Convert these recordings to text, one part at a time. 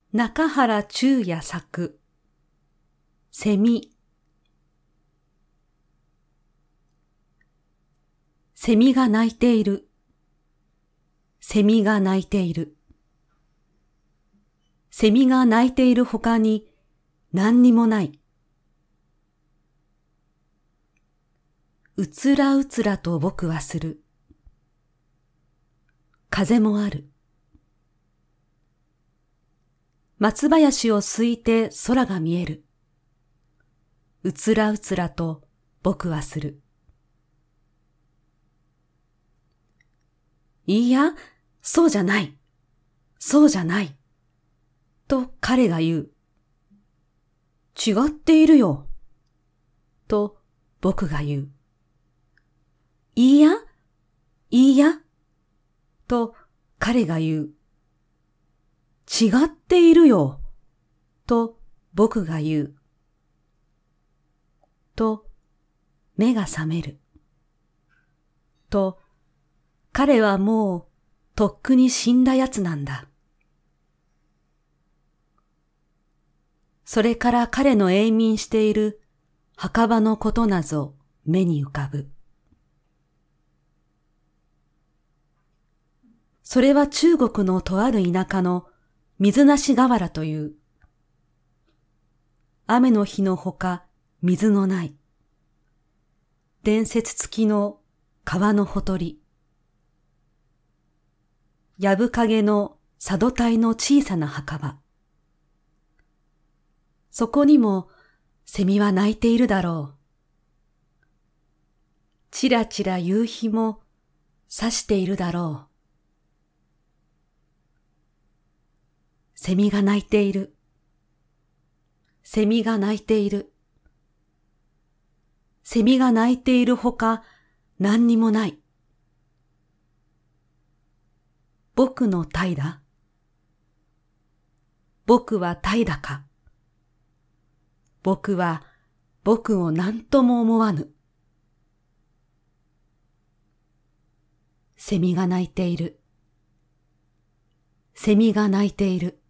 中原中也作、セミ。セミが鳴いている。セミが鳴いている。セミが鳴いているほかに何にもない。うつらうつらと僕はする。風もある。松林をすいて空が見える。うつらうつらと僕はする。いいや、そうじゃない。そうじゃない。と彼が言う。違っているよ。と僕が言う。いいや、いいや。と彼が言う。違っているよ。と僕が言う。と目が覚める。と彼はもうとっくに死んだやつなんだ。それから彼の永眠している墓場のことなぞ目に浮かぶ。それは中国のとある田舎の水無し河原という。雨の日のほか水のない。伝説付きの川のほとり。やぶ影の佐渡隊の小さな墓場。そこにもセミは鳴いているだろう。ちらちら夕日も差しているだろう。セミが鳴いている。セミが鳴いている。セミが鳴いているほか何にもない。僕の怠惰。僕は怠惰か。僕は僕を何とも思わぬ。セミが鳴いている。セミが鳴いている。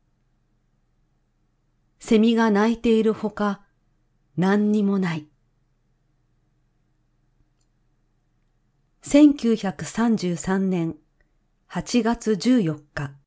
セミが鳴いているほか何にもない。1933年8月14日